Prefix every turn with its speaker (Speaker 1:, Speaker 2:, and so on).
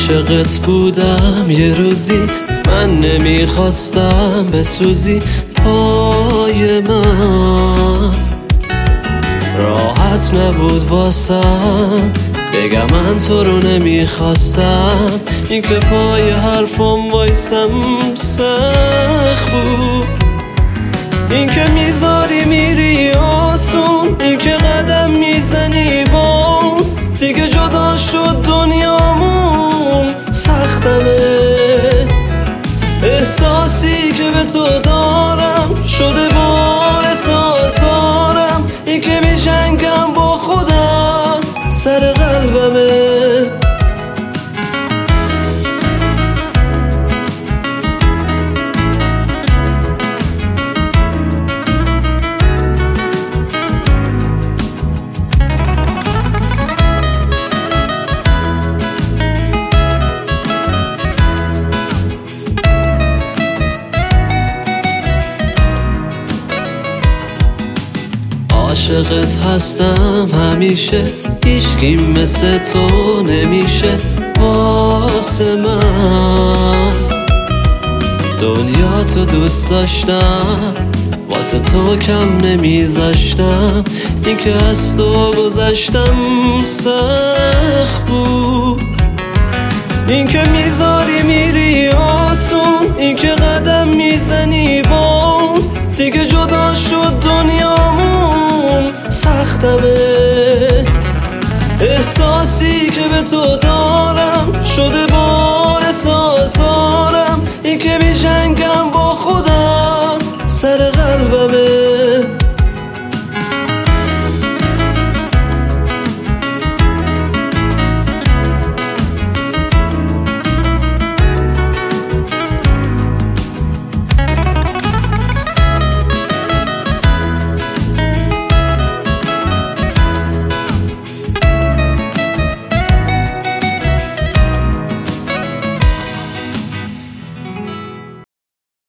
Speaker 1: عاشقت بودم یه روزی، من نمیخواستم بسوزی پای من. راحت نبود واسم بگم من تو رو نمیخواستم، این که پای حرفم وایسم سخت بود. این که میذاری میری آسون، این که قدم میزنی بام، دیگه جدا شد دنیامون سختمه. احساسی که به تو دارم شده باعث آزارم، این که میجنگم با خودم سر قلبمه. عاشقت هستم همیشه، هیچکی مثل تو نمیشه واسه من. دنیا تو دوست داشتم، واسه تو کم نمیذاشتم، این که از تو گذشتم سخت بود. این که میذاری میری آسون، این که قدم میزنی بام، دیگه جدا شد دنیامون سختمه. احساسی که به تو دارم شده